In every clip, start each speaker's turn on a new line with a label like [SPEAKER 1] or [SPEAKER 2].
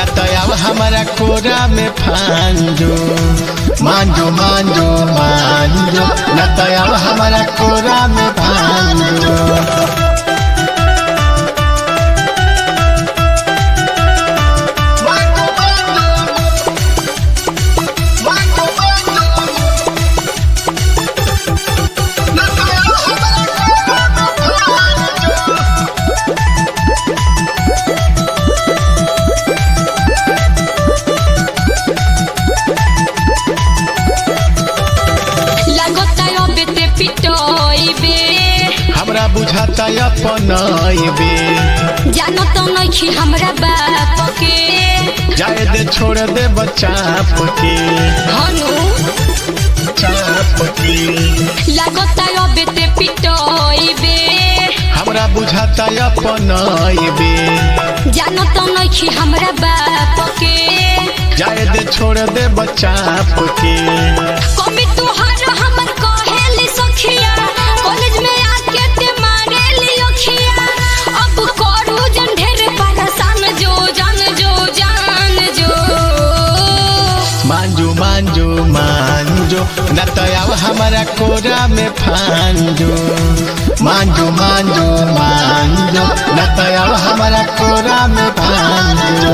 [SPEAKER 1] न तो अब हमारा कोरा में फांजो मांजो मांजो मांजो न तो अब हमारा कोरा में फांजो। हमरा बुझाता अपनाइबे
[SPEAKER 2] जानो तो नहीं हमरा बाप के
[SPEAKER 1] जाए दे छोड़ दे बच्चा के
[SPEAKER 2] हनु
[SPEAKER 1] चाप के
[SPEAKER 2] लागता अबे ते पिटोइबे
[SPEAKER 1] हमरा बुझाता अपनाइबे
[SPEAKER 2] जानो तो नहीं हमरा बाप के
[SPEAKER 1] जाए दे छोड़ दे बच्चा के
[SPEAKER 2] कभी तुहार हमर कहेली सखिया कॉलेज में आके ते मारेली अखिया अब करू जन ढेर परेशान जो जान जो
[SPEAKER 1] मांजो मांजो मांजो न तो अब हमारा कोरा में फांजो मांजो मांजो मांजो न तो अब हमारा कोरा में फांजो।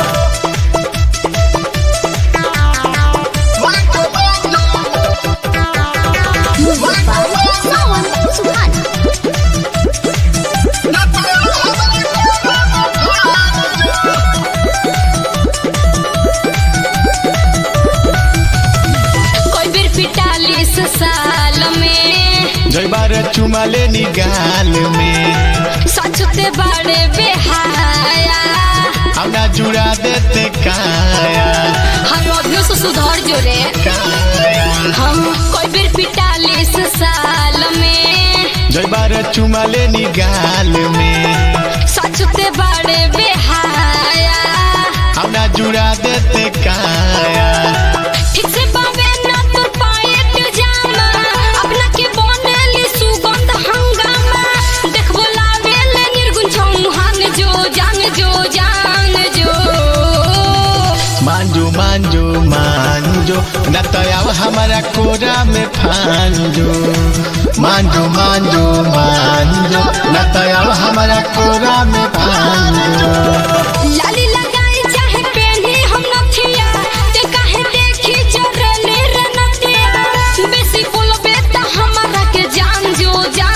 [SPEAKER 2] साल में
[SPEAKER 1] जयबार चुमा ले निगाल में
[SPEAKER 2] सचते बड़े बेहाया
[SPEAKER 1] हम ना जुड़ा देते काया
[SPEAKER 2] हम अभियो से सुधार जोरे हम कोई बेर पिटाली साल में
[SPEAKER 1] जयबार चुमा ले निगाल में
[SPEAKER 2] सचते बड़े बेहाया
[SPEAKER 1] हम ना जुड़ा देते काया
[SPEAKER 2] ठीक से बावे ना तो पाएट जामा अपना के बोनेली सुगंध हंगामा देख बोलावे ले निर्गुण चौहान जो जान जो
[SPEAKER 1] मांजो मांजो मांजो न तो अब हमारा कोरा में फांजो मांजो मांजो मांजो न तो अब हमारा कोरा में फांजो।
[SPEAKER 2] लाली लगाई चाहे पहनी हम नथिया ते काहे देखी जरले रे नथिया बेसी बोलबे त हमारा के जान जो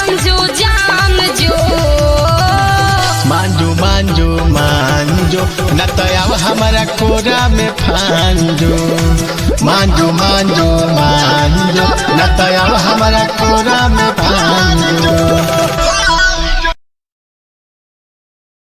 [SPEAKER 1] मांजो मांजो मांजो न तो अब हमारा कोरा में फांजो मांजो मांजो मांजो न तो अब हमारा कोरा में फांजो।